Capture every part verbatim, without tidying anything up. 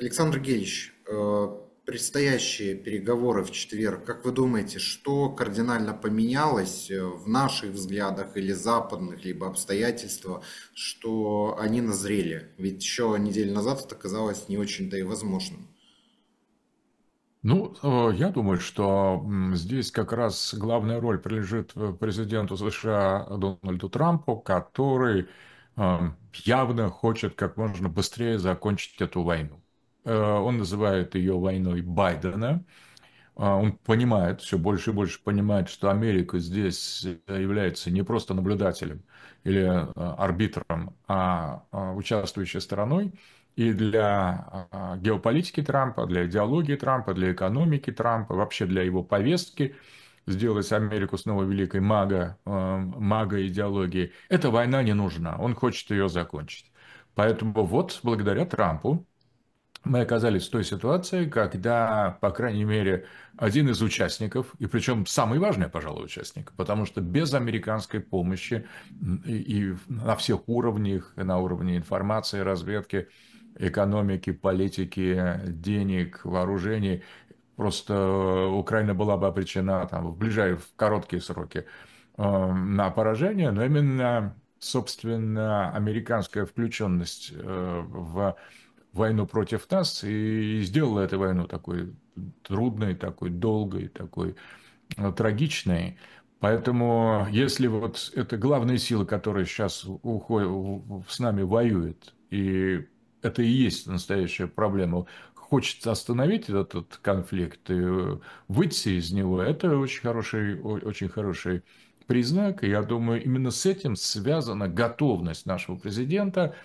Александр Гельевич, э, предстоящие переговоры в четверг, как вы думаете, что кардинально поменялось э, в наших взглядах или западных, либо обстоятельства, что они назрели? Ведь еще неделю назад это казалось не очень-то и возможным. Ну, э, я думаю, что м, здесь как раз главная роль прилежит э, президенту США Дональду Трампу, который э, явно хочет как можно быстрее закончить эту войну. Э, Он называет ее войной Байдена. А, Он понимает, все больше и больше понимает, что Америка здесь э, является не просто наблюдателем или э, арбитром, а а участвующей стороной. И для а, геополитики Трампа, для идеологии Трампа, для экономики Трампа, вообще для его повестки сделать Америку снова великой мага, э, мага идеологии, эта война не нужна. Он хочет ее закончить. Поэтому вот благодаря Трампу мы оказались в той ситуации, когда, по крайней мере, один из участников, и причем самый важный, пожалуй, участник, потому что без американской помощи и, и на всех уровнях, и на уровне информации, разведки, экономики, политики, денег, вооружений, просто Украина была бы обречена там, в ближайшие, в короткие сроки э, на поражение, но именно, собственно, американская включенность э, в войну против нас и сделала эту войну такой трудной, такой долгой, такой э, трагичной. Поэтому, если вот это главная сила, которая сейчас уходит, с нами воюет, и это и есть настоящая проблема, хочется остановить этот конфликт и э, выйти из него, это очень хороший, о- очень хороший признак. И я думаю, именно с этим связана готовность нашего президента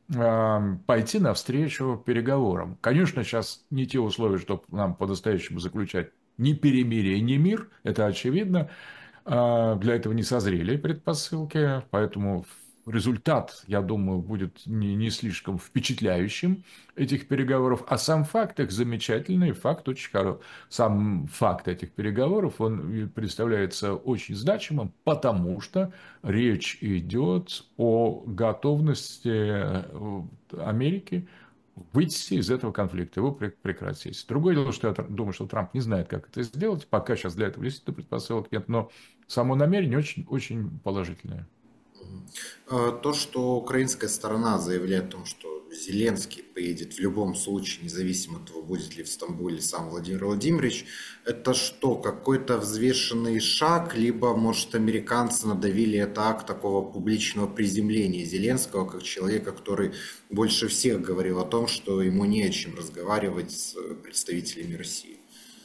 а, пойти навстречу переговорам. Конечно, сейчас не те условия, чтобы нам по-настоящему заключать ни перемирие, ни мир, это очевидно. А, Для этого не созрели предпосылки, поэтому результат, я думаю, будет не, не слишком впечатляющим этих переговоров, а сам факт их замечательный, факт очень хороший. Сам факт этих переговоров, он представляется очень значимым, потому что речь идет о готовности э, Америки выйти из этого конфликта, его прекратить. Другое дело, что я думаю, что Трамп не знает, как это сделать, пока сейчас для этого действительно предпосылок нет, но само намерение очень, очень положительное. Э, То, что украинская сторона заявляет о том, что Зеленский поедет в любом случае, независимо от того, будет ли в Стамбуле сам Владимир Владимирович, это что, какой-то взвешенный шаг, либо, может, американцы надавили это акт такого публичного приземления Зеленского, как человека, который больше всех говорил о том, что ему не о чем разговаривать с представителями России?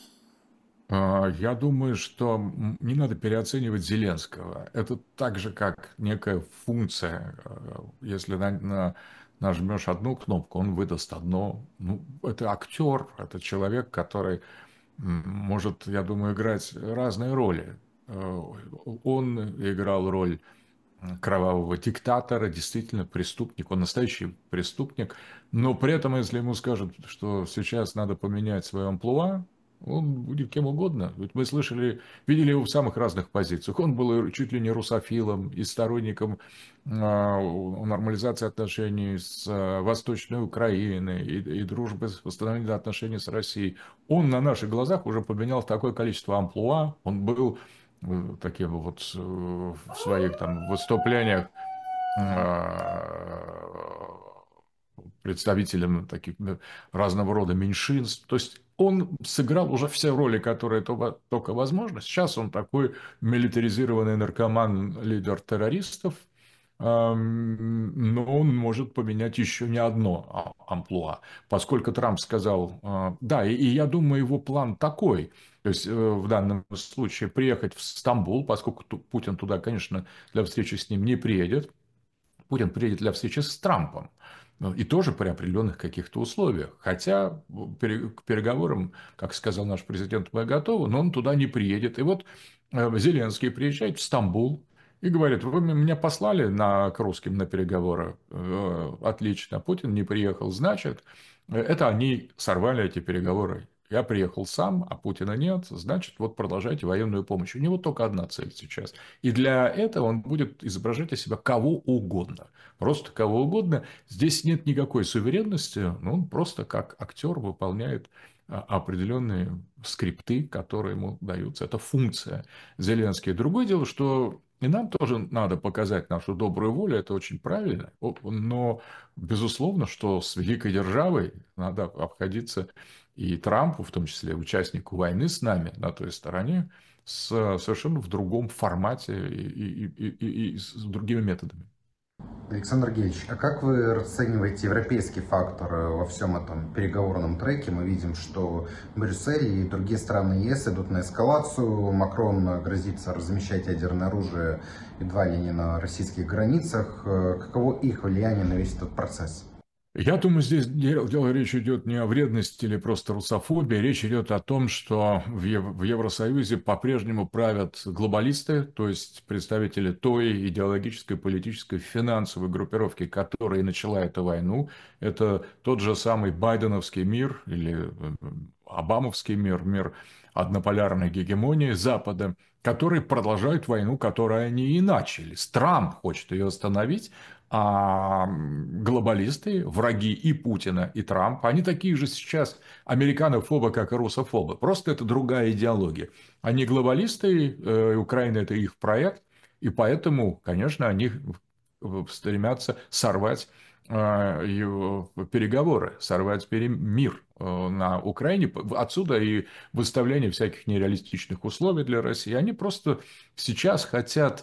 А, Я думаю, что м, не надо переоценивать Зеленского. Это так же, как некая функция. Э, Если на- на- нажмешь одну кнопку, он выдаст одно. Ну, это актер, это человек, который м, может, я думаю, играть разные роли. Э, Он играл роль кровавого диктатора, действительно преступник, он настоящий преступник, но при этом, если ему скажут, что сейчас надо поменять свое амплуа, он будет кем угодно. Ведь мы слышали, видели его в самых разных позициях. Он был и чуть ли не русофилом, и сторонником а, нормализации отношений с а, Восточной Украиной, и, и дружбы, восстановления отношений с Россией. Он на наших глазах уже поменял такое количество амплуа. Он был э, таким вот э, в своих там выступлениях э, представителем таких э, разного рода меньшинств. То есть он сыграл уже все роли, которые то- только возможно. Сейчас он такой милитаризированный наркоман, лидер террористов, Ам, но он может поменять еще не одно а- амплуа, поскольку Трамп сказал, а, да, и, и я думаю, его план такой, то есть э, в данном случае приехать в Стамбул, поскольку ту- Путин туда, конечно, для встречи с ним не приедет, Путин приедет для встречи с Трампом. Ну, и тоже при определенных каких-то условиях. Хотя пере- к переговорам, как сказал наш президент, мы готовы, но он туда не приедет. И вот э, Зеленский приезжает в Стамбул и говорит, вы меня послали на, к русским на переговоры. Э, Отлично, Путин не приехал. Значит, э, это они сорвали эти переговоры. Я приехал сам, а Путина нет, значит, вот продолжайте военную помощь. У него только одна цель сейчас. И для этого он будет изображать из себя кого угодно. Просто кого угодно. Здесь нет никакой суверенности, но он просто как актер выполняет а, определенные скрипты, которые ему даются. Это функция Зеленский. Другое дело, что и нам тоже надо показать нашу добрую волю, это очень правильно. Но, безусловно, что с великой державой надо обходиться и Трампу, в том числе участнику войны с нами на той стороне, с, совершенно в другом формате и, и, и, и, и с другими методами. Александр Гельевич, а как вы расцениваете европейский фактор э, во всем этом переговорном треке? Мы видим, что Брюссель и другие страны ЕС идут на эскалацию. Макрон грозится размещать ядерное оружие едва ли не на российских границах. Э, Каково их влияние на весь этот процесс? Я думаю, здесь дело, дело речь идет не о вредности или просто русофобии, речь идет о том, что в, Ев, в Евросоюзе по-прежнему правят глобалисты, то есть представители той идеологической, политической, финансовой группировки, которая начала эту войну. Это тот же самый байденовский мир или э, обамовский мир, мир однополярной гегемонии Запада, которые продолжают войну, которую они и начали. Трамп хочет ее остановить, а глобалисты, враги и Путина, и Трампа, они такие же сейчас американофобы, как и русофобы. Просто это другая идеология. Они глобалисты, э, Украина – это их проект, и поэтому, конечно, они стремятся сорвать э, его переговоры, сорвать мир э, на Украине. Отсюда и выставление всяких нереалистичных условий для России. Они просто сейчас хотят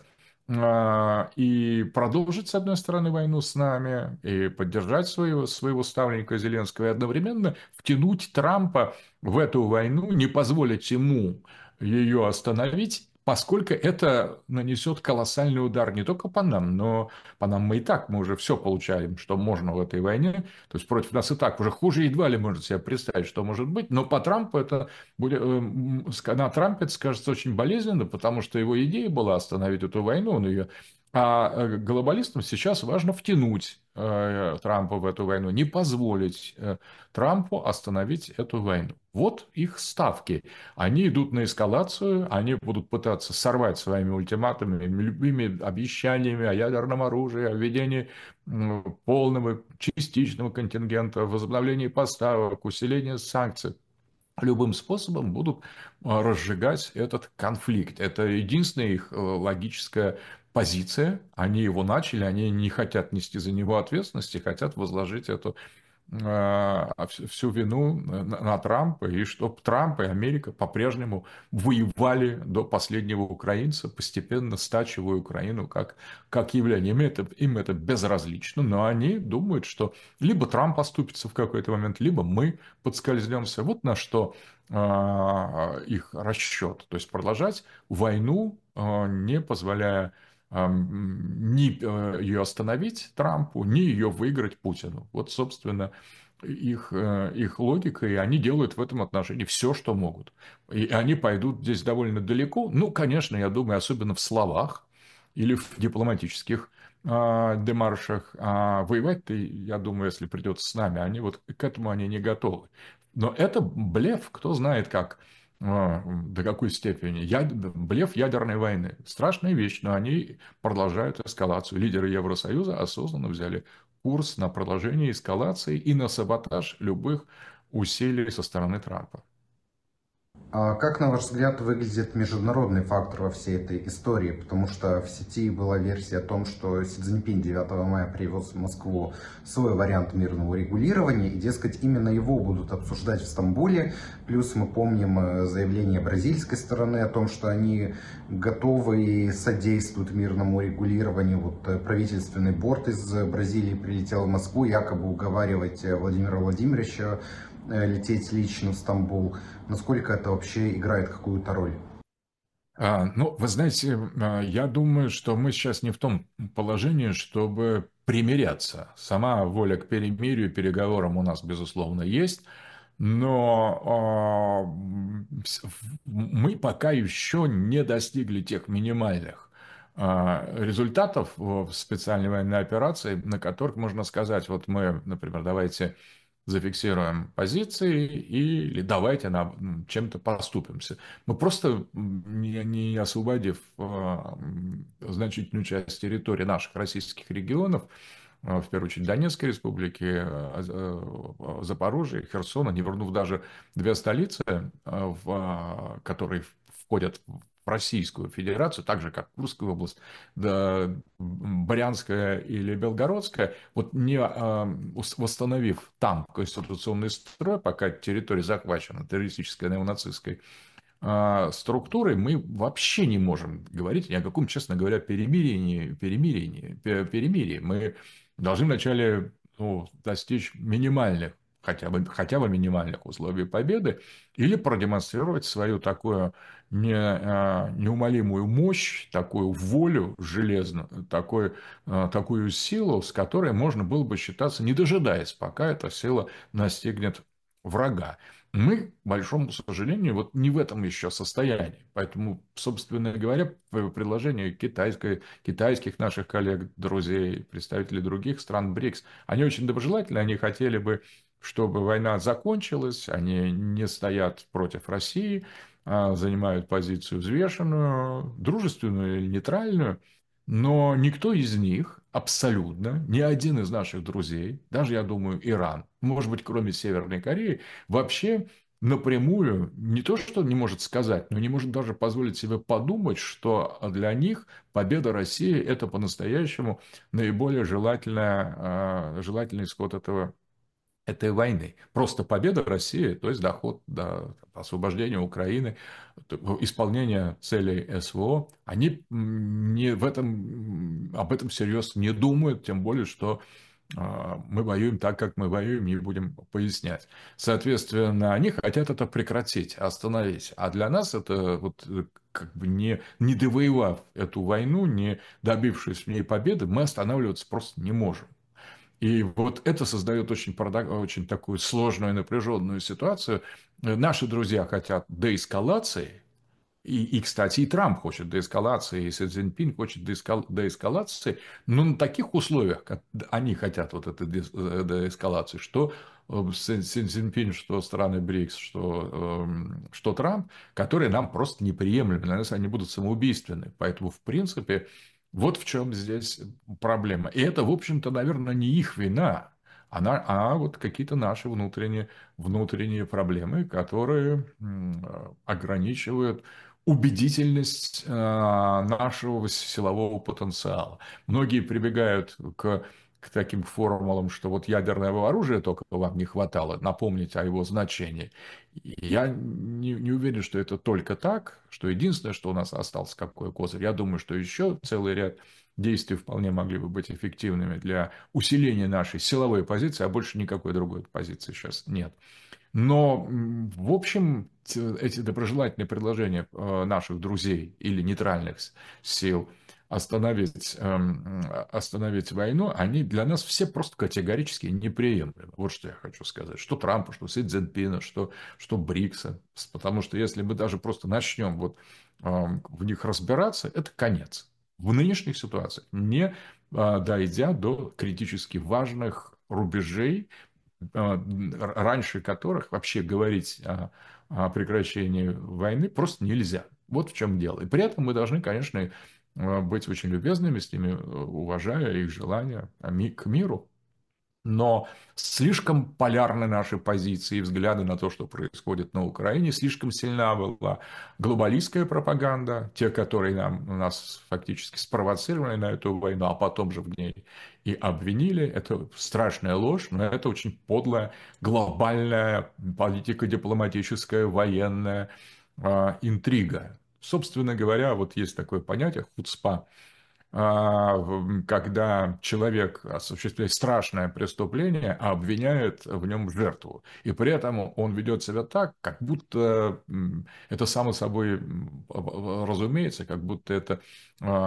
и продолжить, с одной стороны, войну с нами, и поддержать своего, своего ставленника Зеленского, и одновременно втянуть Трампа в эту войну, не позволить ему ее остановить, поскольку это нанесет колоссальный удар не только по нам, но по нам мы и так, мы уже все получаем, что можно в этой войне, то есть против нас и так уже хуже едва ли можно себе представить, что может быть, но по Трампу это будет, на Трампе это скажется очень болезненно, потому что его идея была остановить эту войну, он ее... А глобалистам сейчас важно втянуть э, Трампа в эту войну, не позволить э, Трампу остановить эту войну. Вот их ставки. Они идут на эскалацию, они будут пытаться сорвать своими ультиматумами, любыми обещаниями о ядерном оружии, о введении э, полного, частичного контингента, возобновлении поставок, усилении санкций. Любым способом будут а, разжигать этот конфликт. Это единственная их э, логическая позиция. Они его начали, они не хотят нести за него ответственности, хотят возложить эту а, всю всю вину на, на Трампа, и чтобы Трамп и Америка по-прежнему воевали до последнего украинца, постепенно стачивая Украину как, как явление. Им это, им это безразлично, но они думают, что либо Трамп оступится в какой-то момент, либо мы подскользнемся. Вот на что а, их расчет. То есть продолжать войну, а, не позволяя ни э, ее остановить Трампу, ни ее выиграть Путину. Вот, собственно, их, э, их логика, и они делают в этом отношении все, что могут. И они пойдут здесь довольно далеко. Ну, конечно, я думаю, особенно в словах или в дипломатических а, демаршах. А воевать-то, я думаю, если придется с нами, они вот к этому они не готовы. Но это блеф, кто знает как. А, до какой степени? Я, блеф ядерной войны. Страшная вещь, но они продолжают эскалацию. Лидеры Евросоюза осознанно взяли курс на продолжение эскалации и на саботаж любых усилий со стороны Трампа. А как, на ваш взгляд, выглядит международный фактор во всей этой истории? Потому что в сети была версия о том, что Си Цзиньпин девятого мая привез в Москву свой вариант мирного регулирования, и, дескать, именно его будут обсуждать в Стамбуле. Плюс мы помним э, заявление бразильской стороны о том, что они готовы и содействуют мирному регулированию. Вот э, правительственный борт из Бразилии прилетел в Москву, якобы уговаривать э, Владимира Владимировича лететь лично в Стамбул. Насколько это вообще играет какую-то роль? А, ну, вы знаете, а, я думаю, что мы сейчас не в том положении, чтобы примиряться. Сама воля к перемирию, переговорам у нас, безусловно, есть, но а, с- в- мы пока еще не достигли тех минимальных а, результатов в специальной военной операции, на которых можно сказать, вот мы, например, давайте зафиксируем позиции или давайте на, чем-то поступимся. Мы просто, не, не освободив а, значительную часть территории наших российских регионов, в первую очередь Донецкой республики, а, а, Запорожья, Херсона, не вернув даже две столицы, в, которые входят в Российскую Федерацию, так же, как Курская область, да, Брянская или Белгородская, вот не восстановив там конституционный строй, пока территория захвачена террористической неонацистской структурой, мы вообще не можем говорить ни о каком, честно говоря, перемирии, перемирии, перемирии. Мы должны вначале, ну, достичь минимальных, хотя бы, хотя бы минимальных условий победы, или продемонстрировать свою такую не, неумолимую мощь, такую волю железную, такую, такую силу, с которой можно было бы считаться, не дожидаясь, пока эта сила настигнет врага. Мы, к большому сожалению, вот не в этом еще состоянии. Поэтому, собственно говоря, предложения китайской, китайских наших коллег, друзей, представителей других стран БРИКС, они очень доброжелательны, они хотели бы, чтобы война закончилась, они не стоят против России, а занимают позицию взвешенную, дружественную или нейтральную, но никто из них абсолютно, ни один из наших друзей, даже, я думаю, Иран, может быть, кроме Северной Кореи, вообще напрямую не то, что не может сказать, но не может даже позволить себе подумать, что для них победа России – это по-настоящему наиболее желательная, желательный исход этого этой войны. Просто победа России, то есть доход до освобождения Украины, исполнение целей СВО, они не в этом, об этом серьезно не думают, тем более, что мы воюем так, как мы воюем, не будем пояснять. Соответственно, они хотят это прекратить, остановить. А для нас это вот как бы не, не довоевав эту войну, не добившись в ней победы, мы останавливаться просто не можем. И вот это создает очень, очень такую сложную и напряженную ситуацию. Наши друзья хотят деэскалации, и, и, кстати, и Трамп хочет деэскалации, и Си Цзиньпин хочет деэскалации, но на таких условиях, как они хотят вот этой деэскалации, что Си Цзиньпин, что страны БРИКС, что, что Трамп, которые нам просто неприемлемы, для нас они будут самоубийственны. Поэтому, в принципе, вот в чем здесь проблема. И это, в общем-то, наверное, не их вина, а, а вот какие-то наши внутренние, внутренние проблемы, которые ограничивают убедительность нашего силового потенциала. Многие прибегают к, к таким формулам, что вот ядерного оружия только вам не хватало, напомнить о его значении. Я не, не уверен, что это только так, что единственное, что у нас остался какой козырь. Я думаю, что еще целый ряд действий вполне могли бы быть эффективными для усиления нашей силовой позиции, а больше никакой другой позиции сейчас нет. Но, в общем, эти доброжелательные предложения наших друзей или нейтральных сил остановить, остановить войну, они для нас все просто категорически неприемлемы. Вот что я хочу сказать. Что Трампа, что Си Цзиньпина, что, что БРИКСа. Потому что если мы даже просто начнем вот в них разбираться, это конец. В нынешних ситуациях, не дойдя до критически важных рубежей, раньше которых вообще говорить о, о прекращении войны просто нельзя. Вот в чем дело. И при этом мы должны, конечно, быть очень любезными с ними, уважая их желания к миру. Но слишком полярны наши позиции и взгляды на то, что происходит на Украине. Слишком сильна была глобалистская пропаганда, те, которые нам, нас фактически спровоцировали на эту войну, а потом же в ней и обвинили. Это страшная ложь, но это очень подлая глобальная политико-дипломатическая военная э, интрига. Собственно говоря, вот есть такое понятие хуцпа, когда человек осуществляет страшное преступление, а обвиняет в нем жертву. И при этом он ведет себя так, как будто это само собой разумеется, как будто это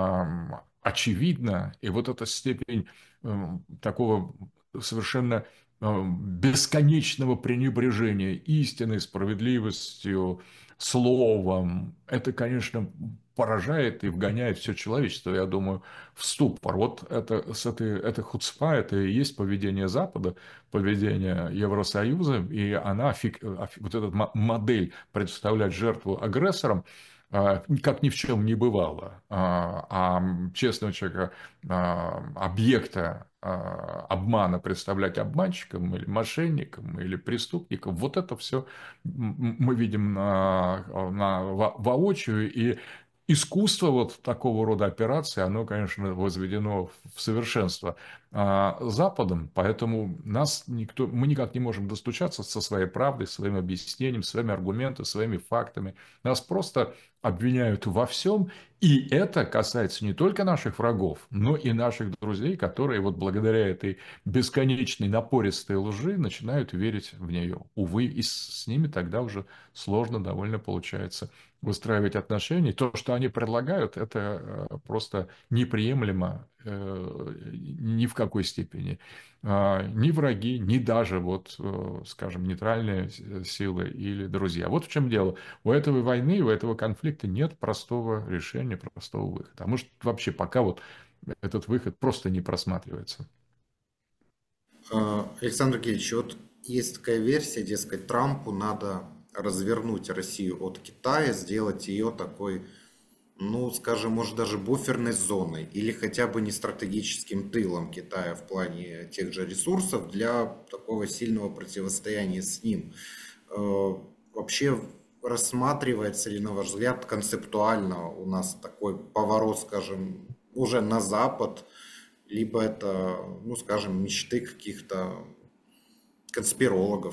очевидно. И вот эта степень такого совершенно э, бесконечного пренебрежения истиной, справедливостью, словом, это, конечно, поражает и вгоняет все человечество, я думаю, в ступор. Вот это, с этой, это хуцпа, это и есть поведение Запада, поведение Евросоюза, и она, фик- вот эта мо- модель представлять жертву агрессором, а, как ни в чем не бывало, а а честного человека, а, объекта а, обмана представлять обманщиком или мошенником или преступником, вот это все мы видим на, на во- воочию, и искусство вот такого рода операции, оно, конечно, возведено в совершенство а, Западом, поэтому нас никто, мы никак не можем достучаться со своей правдой, своим объяснением, своими аргументами, своими фактами. Нас просто обвиняют во всем, и это касается не только наших врагов, но и наших друзей, которые вот благодаря этой бесконечной напористой лжи начинают верить в нее. Увы, и с ними тогда уже сложно довольно получается выстраивать отношения. То, что они предлагают, это э, просто неприемлемо э, ни в какой степени. А, Ни враги, ни даже, вот, э, скажем, нейтральные силы или друзья. Вот в чем дело. У этой войны, у этого конфликта нет простого решения, простого выхода. А может, вообще пока вот этот выход просто не просматривается. А, Александр Гельевич, вот есть такая версия, дескать, Трампу надо развернуть Россию от Китая, сделать ее такой, ну, скажем, может даже буферной зоной или хотя бы не стратегическим тылом Китая в плане тех же ресурсов для такого сильного противостояния с ним. Э, Вообще рассматривается ли, на ваш взгляд, концептуально у нас такой поворот, скажем, уже на Запад, либо это, ну, скажем, мечты каких-то конспирологов?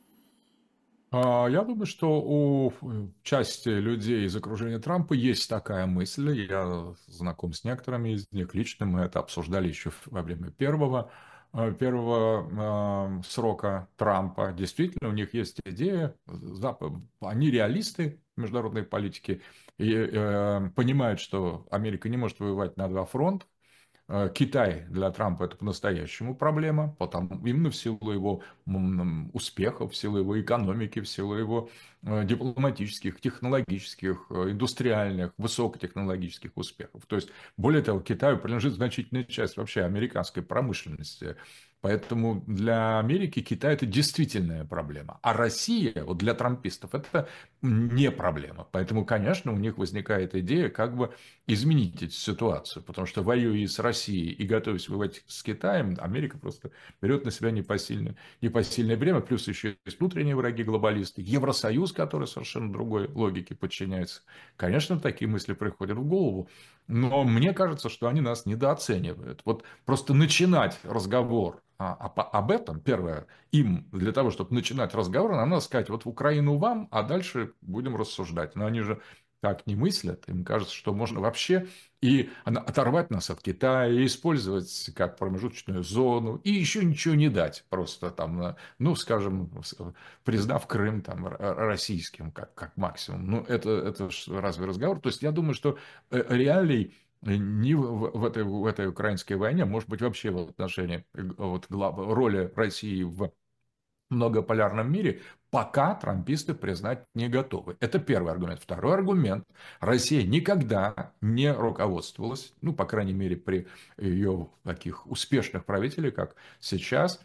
А, Я думаю, что у части людей из окружения Трампа есть такая мысль. Я знаком с некоторыми из них лично. Мы это обсуждали еще во время первого, э, первого э, срока Трампа. Действительно, у них есть идея. Зап- Они реалисты международной политики и э, понимают, что Америка не может воевать на два фронта. Э, Китай для Трампа это по-настоящему проблема, потому, именно в силу его м, успехов, в силу его экономики, в силу его э, дипломатических, технологических, э, индустриальных, высокотехнологических успехов. То есть, более того, Китаю принадлежит значительная часть вообще американской промышленности. Поэтому для Америки Китай это действительная проблема. А Россия, вот для трампистов, это не проблема. Поэтому, конечно, у них возникает идея, как бы изменить эту ситуацию, потому что воюя с Россией и готовясь воевать с Китаем, Америка просто берет на себя непосильное, непосильное бремя, плюс еще есть внутренние враги глобалисты, Евросоюз, который совершенно другой логике подчиняется. Конечно, такие мысли приходят в голову, но мне кажется, что они нас недооценивают. Вот просто начинать разговор а, а, об этом, первое, им для того, чтобы начинать разговор, нам надо сказать, вот в Украину вам, а дальше будем рассуждать. Но они же так не мыслят. Им кажется, что можно вообще и оторвать нас от Китая, и использовать как промежуточную зону, и еще ничего не дать. Просто там, ну, скажем, признав Крым там, российским, как, как максимум. Ну, это, это разве разговор? То есть, я думаю, что реалий ни в, в, этой, в этой украинской войне, может быть, вообще в отношении вот, роли России в многополярном мире пока трамписты признать не готовы. Это первый аргумент. Второй аргумент. Россия никогда не руководствовалась, ну, по крайней мере, при ее таких успешных правителях, как сейчас,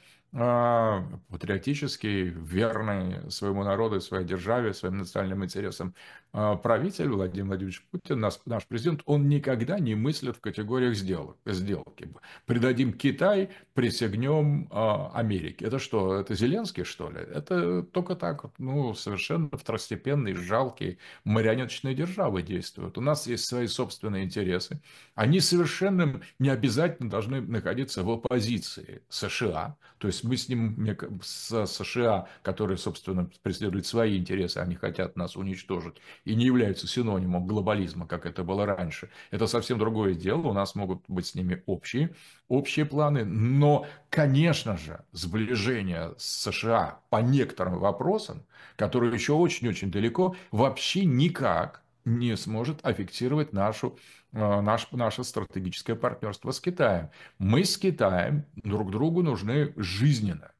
а, патриотический, верный своему народу, своей державе, своим национальным интересам а, правитель Владимир Владимирович Путин, наш, наш президент, он никогда не мыслит в категориях сделок, сделки. Придадим Китай, присягнем а, Америке. Это что, это Зеленский, что ли? Это только так, вот, ну, совершенно второстепенные, жалкие марионеточные державы действуют. У нас есть свои собственные интересы. Они совершенно не обязательно должны находиться в оппозиции США. То есть мы с ним, с США, которые, собственно, преследуют свои интересы, они хотят нас уничтожить, и не являются синонимом глобализма, как это было раньше. Это совсем другое дело. У нас могут быть с ними общие общие планы, но, конечно же, сближение с США по некоторым вопросам, которые еще очень-очень далеко, вообще никак не сможет аффектировать нашу, э, наш, наше стратегическое партнерство с Китаем. Мы с Китаем друг другу нужны жизненно.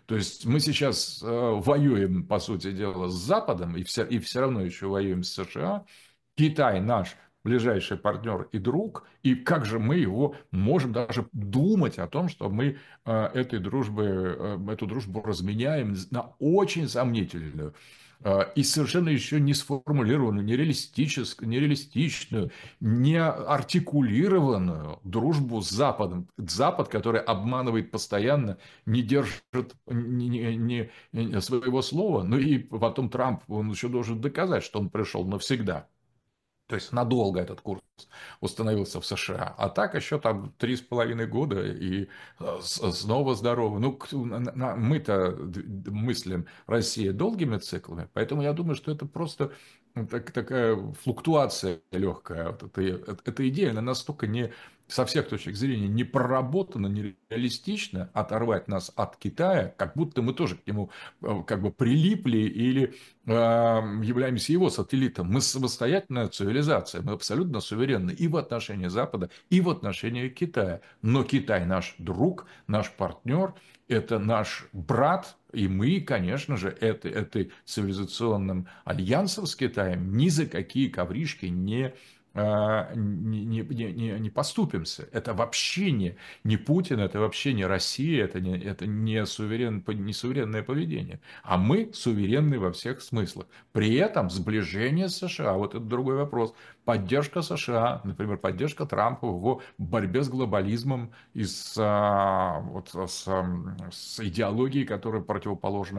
То есть мы сейчас э, воюем, по сути дела, с Западом, и все, и все равно еще воюем с США. Китай наш ближайший партнер и друг, и как же мы его можем даже думать о том, что мы э, этой дружбы, э, эту дружбу разменяем на очень сомнительную э, и совершенно еще не сформулированную, нереалистическую, нереалистичную, не артикулированную дружбу с Западом. Запад, который обманывает постоянно, не держит ни, ни- ни своего слова, ну и потом Трамп, он еще должен доказать, что он пришел навсегда. То есть надолго этот курс установился в США. А так еще там три с половиной года и э, снова здорово. Ну, мы-то мыслим Россия долгими циклами, поэтому я думаю, что это просто так, такая флуктуация легкая. Вот эта, эта идея, она настолько не со всех точек зрения не проработана, не реалистична, оторвать нас от Китая, как будто мы тоже к нему э, как бы прилипли или э, являемся его сателлитом. Мы самостоятельная цивилизация, мы абсолютно суверенны и в отношении Запада, и в отношении Китая. Но Китай наш друг, наш партнер, это наш брат, и мы, конечно же, это, этой цивилизационным альянсом с Китаем ни за какие ковришки не не, не, не, не поступимся. Это вообще не, не Путин, это вообще не Россия, это не, это не, суверен, не суверенное поведение. А мы суверенны во всех смыслах. При этом сближение с США, вот это другой вопрос. Поддержка США, например, поддержка Трампа в его борьбе с глобализмом и с, вот, с, с идеологией, которая противоположна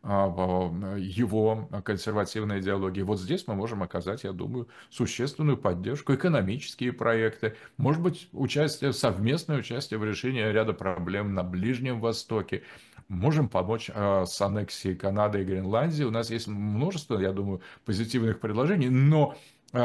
его консервативной идеологии. Вот здесь мы можем оказать, я думаю, существенную поддержку, экономические проекты, может быть, участие, совместное участие в решении ряда проблем на Ближнем Востоке. Можем помочь э, с аннексией Канады и Гренландии. У нас есть множество, я думаю, позитивных предложений, но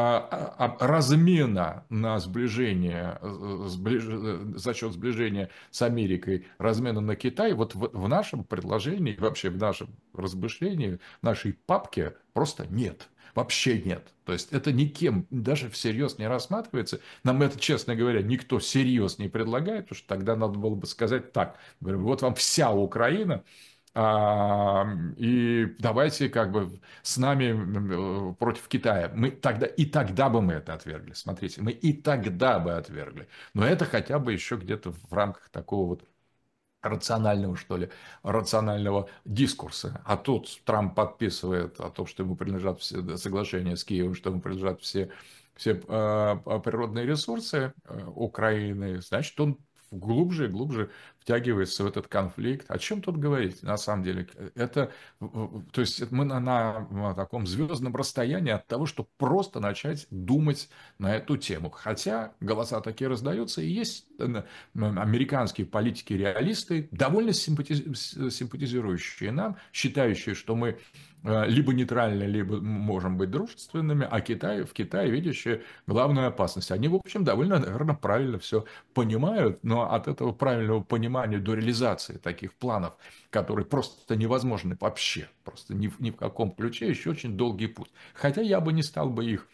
размена на сближение, сближ... за счет сближения с Америкой, размена на Китай, вот в, в нашем предложении, вообще в нашем размышлении, в нашей папке просто нет. Вообще нет. То есть это никем даже всерьез не рассматривается. Нам это, честно говоря, никто всерьез не предлагает, потому что тогда надо было бы сказать так. Вот вам вся Украина, а, и давайте как бы с нами против Китая. Мы тогда, и тогда бы мы это отвергли. Смотрите, мы и тогда бы отвергли. Но это хотя бы еще где-то в рамках такого вот рационального, что ли, рационального дискурса. А тут Трамп подписывает о том, что ему принадлежат все соглашения с Киевом, что ему принадлежат все, все э, природные ресурсы э, Украины, значит, он глубже и глубже втягивается в этот конфликт. О чем тут говорить, на самом деле? Это, то есть, мы на, на таком звездном расстоянии от того, чтобы просто начать думать на эту тему. Хотя голоса такие раздаются, и есть американские политики-реалисты, довольно симпатизирующие нам, считающие, что мы либо нейтральны, либо можем быть дружественными, а Китай, в Китае видящие главную опасность. Они, в общем, довольно, наверное, правильно все понимают, но от этого правильного понимания до реализации таких планов, которые просто невозможны вообще, просто ни, ни в каком ключе, еще очень долгий путь. Хотя я бы не стал бы их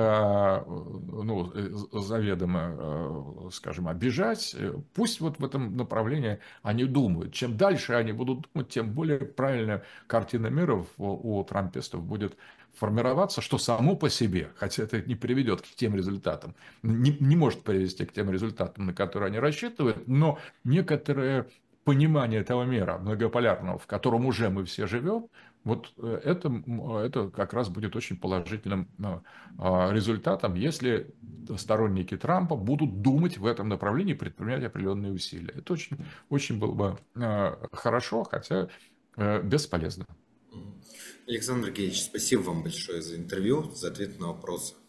ну, заведомо, скажем, обижать, пусть вот в этом направлении они думают. Чем дальше они будут думать, тем более правильная картина мира у трампистов будет формироваться, что само по себе, хотя это не приведет к тем результатам, не, не может привести к тем результатам, на которые они рассчитывают, но некоторые понимание этого мира многополярного, в котором уже мы все живем, вот это, это как раз будет очень положительным результатом, если сторонники Трампа будут думать в этом направлении и предпринимать определенные усилия. Это очень, очень было бы хорошо, хотя бесполезно. Александр Геевич, спасибо вам большое за интервью, за ответ на вопросы.